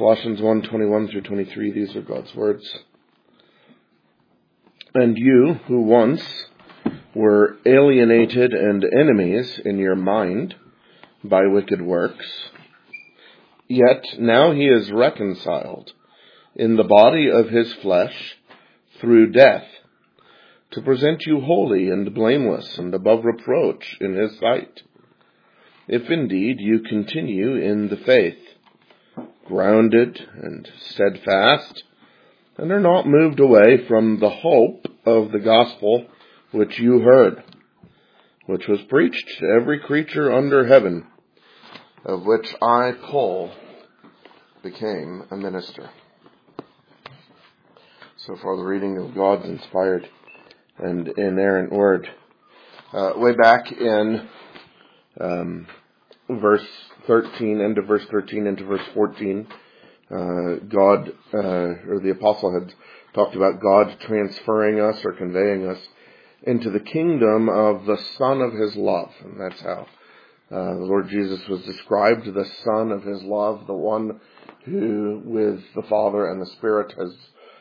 Colossians 1:21 through 23, these are God's words. And you, who once were alienated and enemies in your mind by wicked works, yet now he is reconciled in the body of his flesh through death, to present you holy and blameless and above reproach in his sight, if indeed you continue in the faith, grounded and steadfast, and are not moved away from the hope of the gospel which you heard, which was preached to every creature under heaven, of which I, Paul, became a minister. So far, the reading of God's inspired and inerrant word. Way back in verse 13, end of verse 13 into verse 14, the apostle had talked about God transferring us or conveying us into the kingdom of the Son of his love. And that's how the Lord Jesus was described, the Son of his love, the one who with the Father and the Spirit has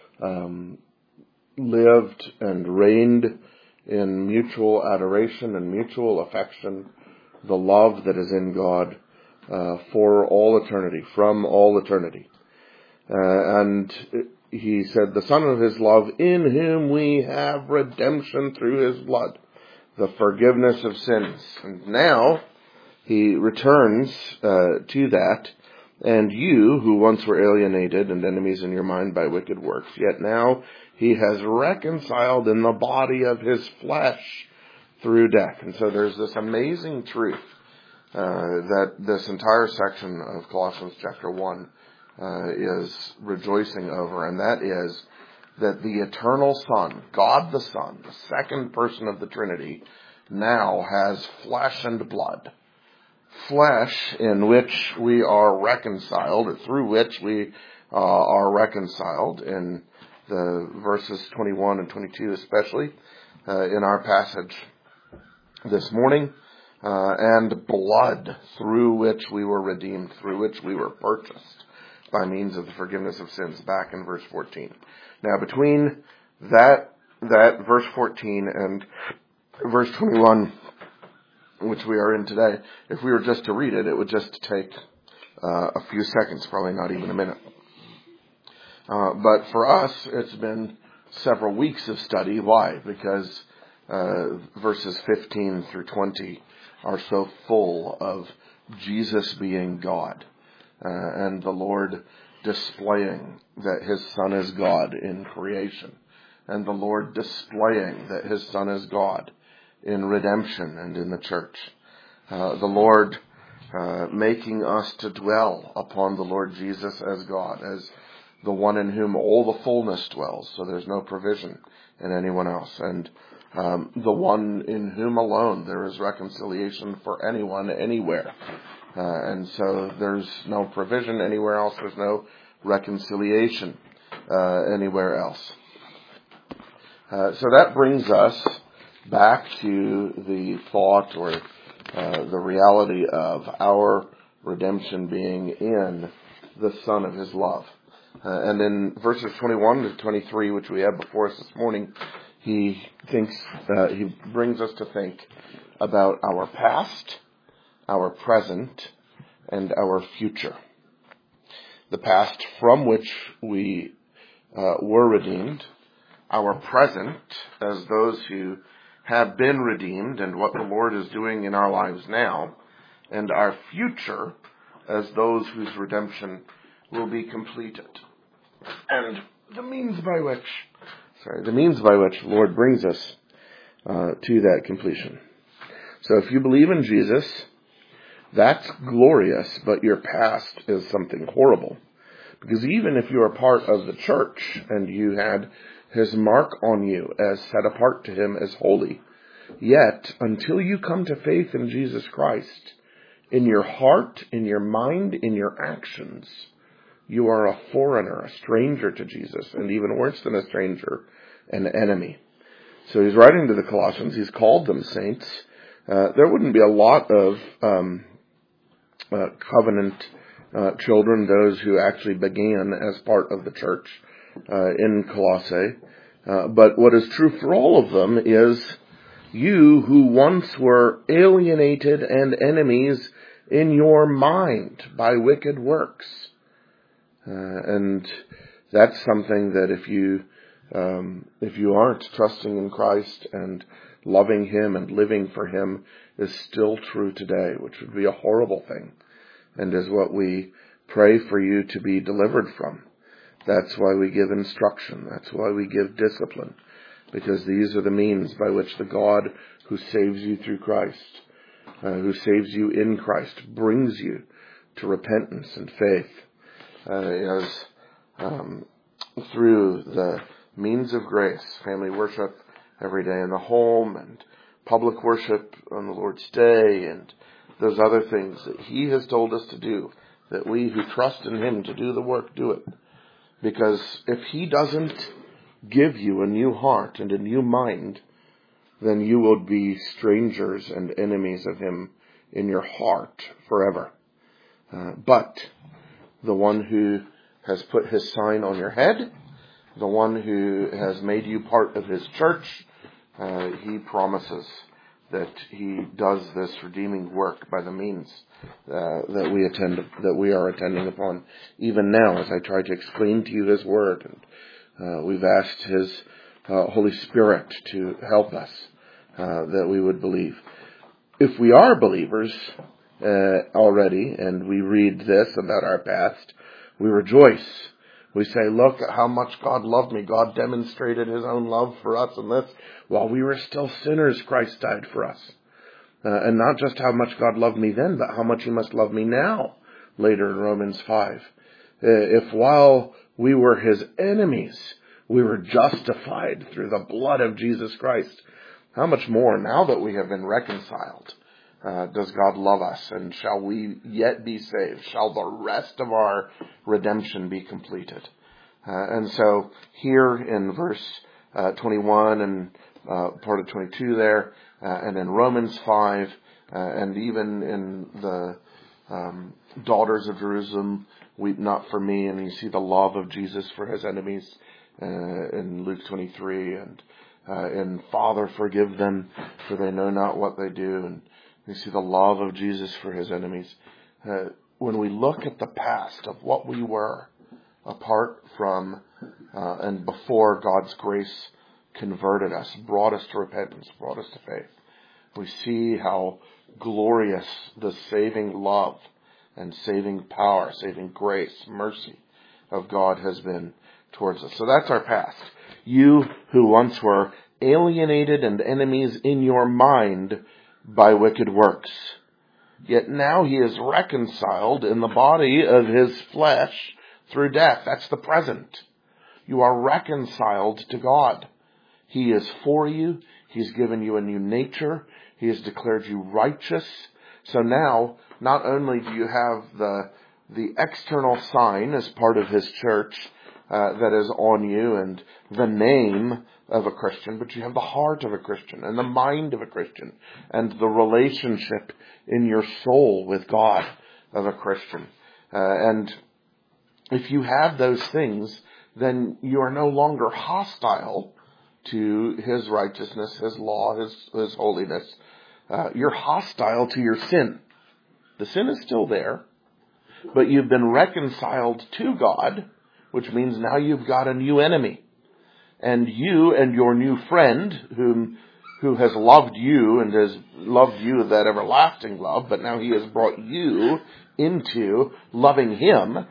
lived and reigned in mutual adoration and mutual affection, the love that is in God for all eternity, from all eternity. And he said, the Son of his love, in whom we have redemption through his blood, the forgiveness of sins. And now he returns to that. And you, who once were alienated and enemies in your mind by wicked works, yet now he has reconciled in the body of his flesh through death. And so there's this amazing truth that this entire section of Colossians chapter 1 is rejoicing over, and that is that the eternal Son, God the Son, the second person of the Trinity, now has flesh and blood. Flesh in which we are reconciled, or through which we are reconciled, in the verses 21 and 22 especially, in our passage this morning, and blood through which we were redeemed, through which we were purchased by means of the forgiveness of sins, back in verse 14. Now, between that verse 14 and verse 21, which we are in today, if we were just to read it, it would just take a few seconds, probably not even a minute. But for us, it's been several weeks of study. Why? Because verses 15 through 20 are so full of Jesus being God, and the Lord displaying that his Son is God in creation, and the Lord displaying that his Son is God in redemption and in the church. The Lord making us to dwell upon the Lord Jesus as God, as the one in whom all the fullness dwells, so there's no provision in anyone else, and the one in whom alone there is reconciliation for anyone, anywhere. And so there's no provision anywhere else, there's no reconciliation anywhere else. So that brings us back to the thought or the reality of our redemption being in the Son of his love. And in verses 21 to 23, which we have before us this morning, he brings us to think about our past, our present, and our future. The past from which we were redeemed, our present as those who have been redeemed and what the Lord is doing in our lives now, and our future as those whose redemption will be completed. And the means by which the Lord brings us to that completion. So if you believe in Jesus, that's glorious, but your past is something horrible. Because even if you are part of the church and you had his mark on you as set apart to him as holy, yet until you come to faith in Jesus Christ, in your heart, in your mind, in your actions, you are a foreigner, a stranger to Jesus, and even worse than a stranger, an enemy. So he's writing to the Colossians. He's called them saints. There wouldn't be a lot of covenant children, those who actually began as part of the church in Colossae. But what is true for all of them is, you who once were alienated and enemies in your mind by wicked works. And that's something that if you aren't trusting in Christ and loving Him and living for Him, is still true today, which would be a horrible thing, and is what we pray for you to be delivered from. That's why we give instruction. That's why we give discipline, because these are the means by which the God who saves you through Christ, who saves you in Christ, brings you to repentance and faith, through the means of grace, family worship every day in the home, and public worship on the Lord's Day, and those other things that He has told us to do, that we who trust in Him to do the work, do it. Because if He doesn't give you a new heart and a new mind, then you will be strangers and enemies of Him in your heart forever. But the one who has put His sign on your head, the one who has made you part of His church, He promises that He does this redeeming work by the means that we are attending upon even now, as I try to explain to you His Word. And we've asked His Holy Spirit to help us, that we would believe. If we are believers already, and we read this about our past, we rejoice. We say, look at how much God loved me. God demonstrated His own love for us in this. While we were still sinners, Christ died for us. And not just how much God loved me then, but how much He must love me now, later in Romans 5. If while we were His enemies, we were justified through the blood of Jesus Christ, how much more now that we have been reconciled does God love us, and shall we yet be saved? Shall the rest of our redemption be completed? And so here in verse 21 and part of 22 there, and in Romans 5, and even in the daughters of Jerusalem, weep not for me, and you see the love of Jesus for His enemies in Luke 23, and in Father, forgive them, for they know not what they do, and you see the love of Jesus for His enemies. When we look at the past of what we were apart from and before God's grace converted us, brought us to repentance, brought us to faith, we see how glorious the saving love and saving power, saving grace, mercy of God has been towards us. So that's our past. You who once were alienated and enemies in your mind by wicked works, yet now He is reconciled in the body of His flesh through death. That's the present. You are reconciled to God. He is for you. He's given you a new nature. He has declared you righteous. So now, not only do you have the external sign as part of His church that is on you, and the name of a Christian, but you have the heart of a Christian, and the mind of a Christian, and the relationship in your soul with God of a Christian. And if you have those things, then you are no longer hostile to His righteousness, His law, His holiness. You're hostile to your sin. The sin is still there, but you've been reconciled to God, which means now you've got a new enemy. And you and your new friend, who has loved you and has loved you with that everlasting love, but now He has brought you into loving Him,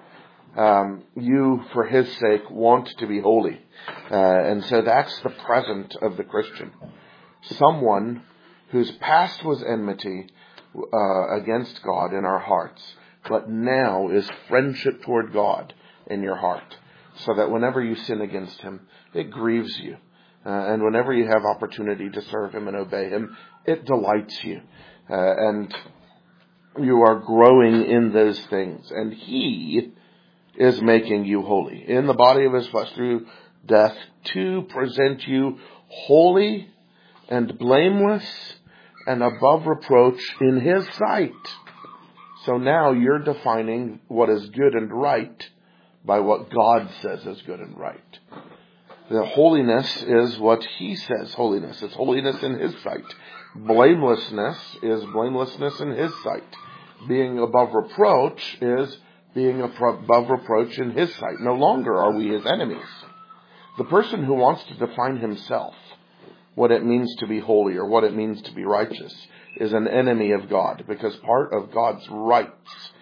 you, for His sake, want to be holy. And so that's the present of the Christian. Someone whose past was enmity against God in our hearts, but now is friendship toward God in your heart, so that whenever you sin against Him, it grieves you. And whenever you have opportunity to serve Him and obey Him, it delights you. And you are growing in those things. And He is making you holy in the body of His flesh through death, to present you holy and blameless and above reproach in His sight. So now you're defining what is good and right by what God says is good and right. The holiness is what He says holiness. It's holiness in His sight. Blamelessness is blamelessness in His sight. Being above reproach is being above reproach in His sight. No longer are we His enemies. The person who wants to define himself, what it means to be holy or what it means to be righteous, is an enemy of God, because part of God's rights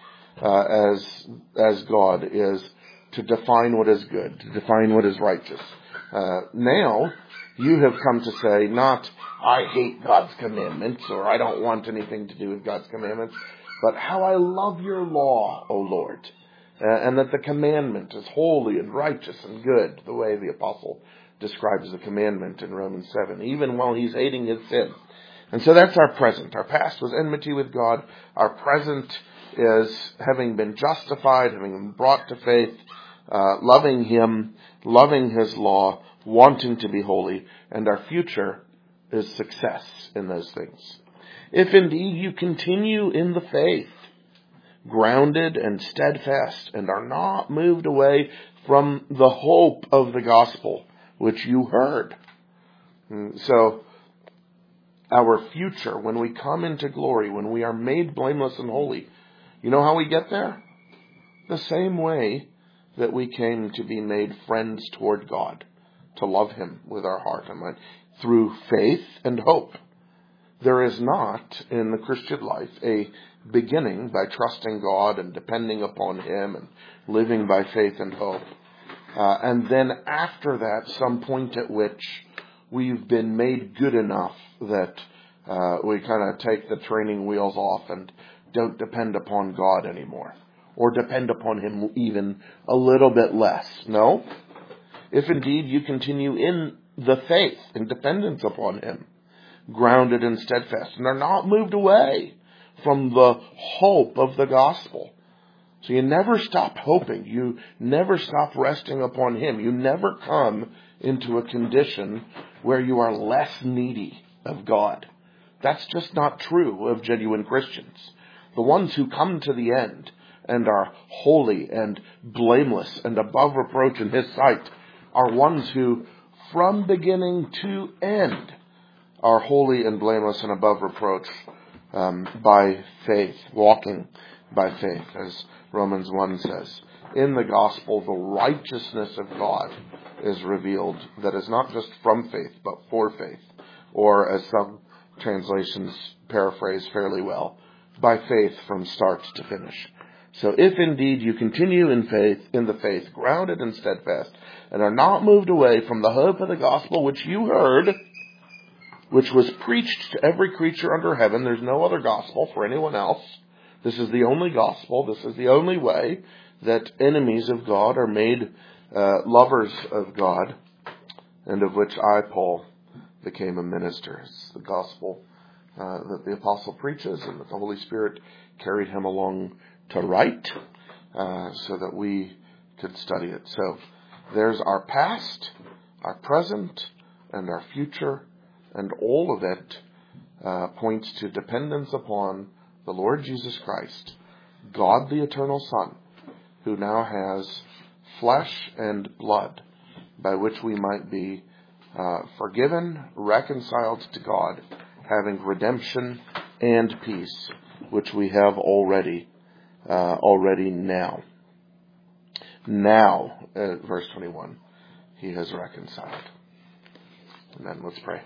as God is to define what is good, to define what is righteous. Now, you have come to say, not, I hate God's commandments, or I don't want anything to do with God's commandments, but how I love your law, O Lord. And that the commandment is holy and righteous and good, the way the apostle describes the commandment in Romans 7, even while he's hating his sin. And so that's our present. Our past was enmity with God. Our present is having been justified, having been brought to faith, loving Him, loving His law, wanting to be holy. And our future is success in those things. If indeed you continue in the faith, grounded and steadfast, and are not moved away from the hope of the gospel which you heard. So, our future, when we come into glory, when we are made blameless and holy, you know how we get there? The same way that we came to be made friends toward God, to love Him with our heart and mind, through faith and hope. There is not in the Christian life a beginning by trusting God and depending upon Him and living by faith and hope. And then after that, some point at which we've been made good enough that we kind of take the training wheels off and don't depend upon God anymore. Or depend upon Him even a little bit less. No. If indeed you continue in the faith, in dependence upon Him, grounded and steadfast, and are not moved away from the hope of the gospel. So you never stop hoping. You never stop resting upon Him. You never come into a condition where you are less needy of God. That's just not true of genuine Christians. The ones who come to the end and are holy and blameless and above reproach in His sight are ones who, from beginning to end, are holy and blameless and above reproach by faith, walking by faith, as Romans 1 says. In the gospel, the righteousness of God is revealed, that is not just from faith, but for faith. Or, as some translations paraphrase fairly well, by faith from start to finish. So if indeed you continue in the faith, grounded and steadfast, and are not moved away from the hope of the gospel which you heard, which was preached to every creature under heaven. There's no other gospel for anyone else. This is the only gospel. This is the only way that enemies of God are made lovers of God, and of which I, Paul, became a minister. It's the gospel that the apostle preaches, and that the Holy Spirit carried him along to write, so that we could study it. So there's our past, our present, and our future. And all of it points to dependence upon the Lord Jesus Christ, God the eternal Son, who now has flesh and blood, by which we might be forgiven, reconciled to God, having redemption and peace, which we have already now. Now, verse 21, He has reconciled. Amen. Let's pray.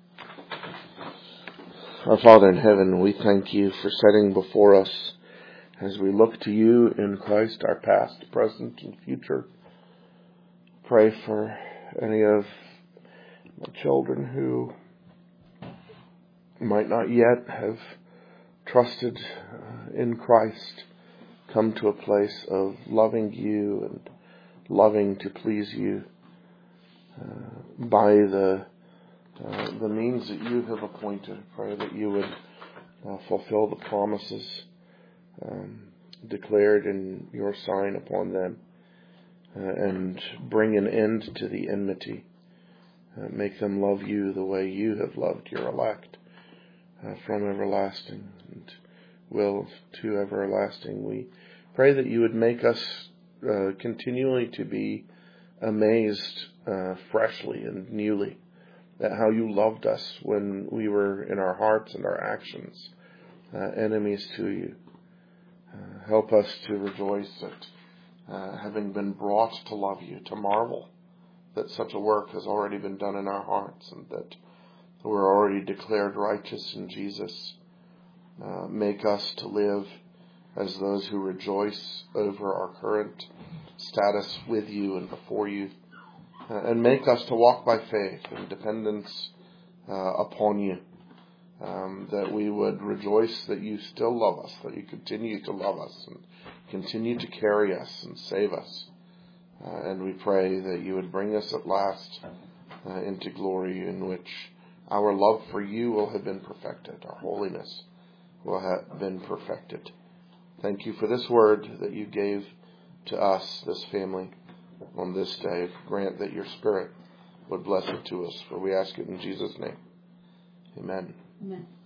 Our Father in heaven, we thank You for setting before us, as we look to You in Christ, our past, present, and future. Pray for any of my children who might not yet have trusted in Christ, come to a place of loving You and loving to please You by the means that You have appointed. Pray that You would fulfill the promises declared in Your sign upon them, and bring an end to the enmity. Make them love You the way You have loved Your elect from everlasting. And will to everlasting. We pray that you would make us continually to be amazed freshly and newly at how you loved us when we were in our hearts and our actions enemies to you. Help us to rejoice at having been brought to love you, to marvel that such a work has already been done in our hearts and that we're already declared righteous in Jesus. Make us to live as those who rejoice over our current status with you and before you, and make us to walk by faith and dependence upon you, that we would rejoice that you still love us, that you continue to love us and continue to carry us and save us. And we pray that you would bring us at last into glory in which our love for you will have been perfected, our holiness will have been perfected. Thank you for this word that you gave to us, this family, on this day. Grant that your Spirit would bless it to us, for we ask it in Jesus' name. Amen. Amen.